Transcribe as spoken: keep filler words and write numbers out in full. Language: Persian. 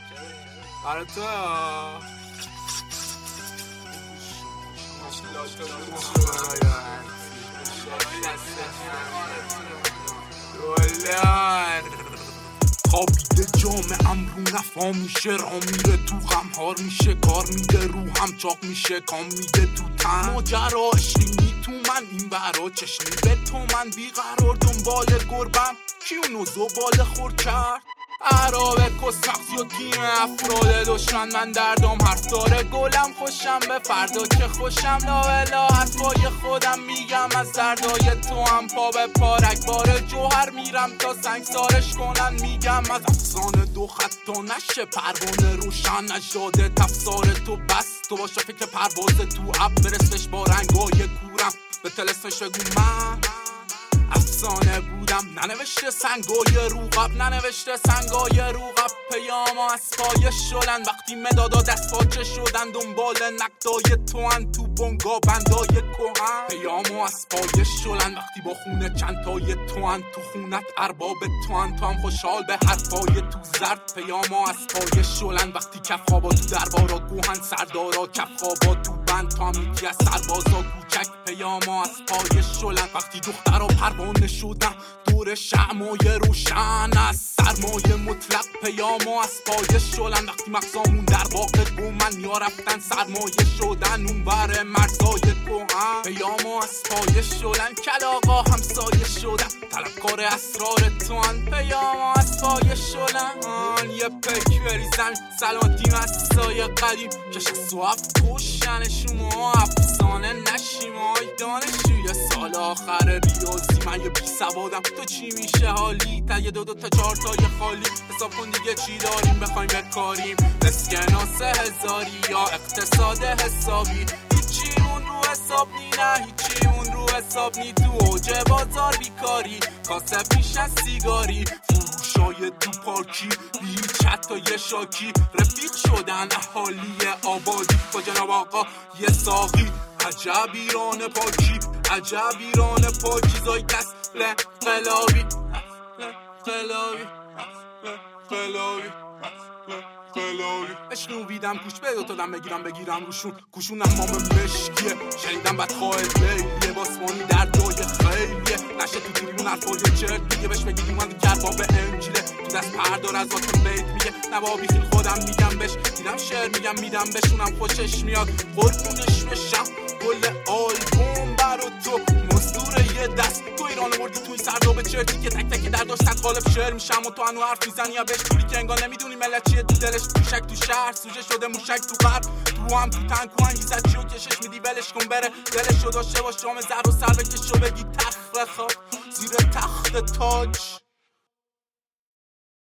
برای تو خوابیده جامعم رو نفا میشه، را میره تو غمهار میشه، کار میده رو هم چاق میشه، کام میده تو تن ماجرا اشنینی تو من این برا چشنی به تو من بیقرار دنبال گربم کی اونو زباله خور کرد عرابه کس مغزی و تیم افراد دشمن من دردم حرف داره گلم خوشم به فردا که خوشم لاولا حرفای خودم میگم از دردای تو هم پا به پا رگبار جوهر میرم تا سنگسارش کنن میگم از افسانه دو خط تا نشه پروانه روشن اجداد تفسار تو بس تو باشه فکر پرواز تو اب برسش با رنگای کورم به تلسمش بگو من افسانه بودم ننوشته سنگای روغب ننوشته سنگای روغب پیاما از پای شلن وقتی مدادا دست پاچه شدن دنبال نقدای تو هن تو بنگا بندای کوهن پیاما از پای شلن وقتی با خونه چند تای تو هن تو خونت ارباب تو هن تو هم خوشحال به حرفای تو زرد پیاما از پای شلن وقتی کف خوابا تو دربارا گوهن سردارا کف خوابا تو بند تو هم میگی از سربازا کوچک پیاما از پای شلن وقتی دخترا پروانه شدن دور شمعای روشن از سرمایه مطلق پیاما از پای شلن وقتی مغزامون در واقع گومن یا رفتن سرمایه شدن اون بر مرزای کوهن پیاما از پای شلن کلاغا همسایه شدن طلبکار اسرار تو هن پیاما از پای شلن یه پک بریزن سلامتی مسای قدیم که شست و هفت کشن شما افسانه نشیم های دانشجوی سال آخر ریاضی من یه بی سوادم تو چی میشه حالی تا یه دو دو تا چهار تای خالی حساب کن دیگه چی داریم بخوایم بکاریم اسکناس هزاری یا اقتصاد حسابی هیچیمون رو حساب نی نه هیچیمون رو حساب نی تو اوج بازار بیکاری کاسه پیش از سیگاری فروشای تو پارکی بیچ حتی یه شاکی رفیق شدن اهالی آبادی با جناب آقا یه ساقی عجب ایران پاکی عجب ایران پاکی زای کس قلابی قلابی قلابی قلابی اشنویدم گوش به دوتا دم بگیرم بگیرم روشون گوشون امام مشکیه شنیدم بدخواه لیلیه باسمانی در جای خیلیه نشه تو تریبون حرفای چرت میگه بهش بگید اومد گربا به انجیله تو دست پردار از آتون بیت میگه نبابی خیل خودم میگم بهش دیدم شعر میگم میدم بهشونم خوشش میاد قربونش بشم کل آلبوم برا تو مزدور یه دست تو ایران وردی توی سرداب چرتی که تک تک در داشتن خالف شعر میشم و تو هنو حرف میزنی یا بهش توری که انگار نمیدونی ملت چیه تو دلش موشک تو شهر سوژه شده موشک تو غرب تو هم تو تنکو انگیزت چیو کشش میدی ولش کن بره دلش رو داشته باش جام زر و سر بکش و بگی تخت خواب زیر تخت تاج